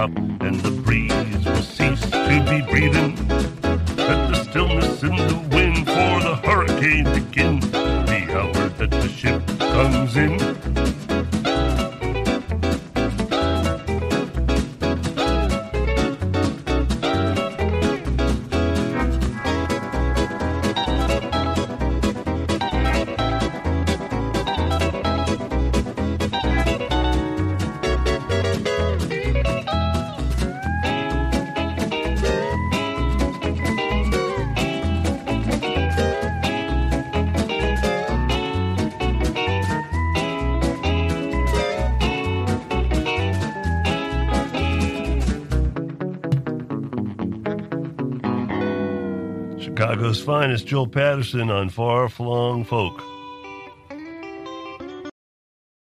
stop, and the breeze will cease to be breathing. Let the stillness in the wind for the hurricane begin. The hour that the ship comes in. Chicago's finest, Joel Patterson on Far Flung Folk.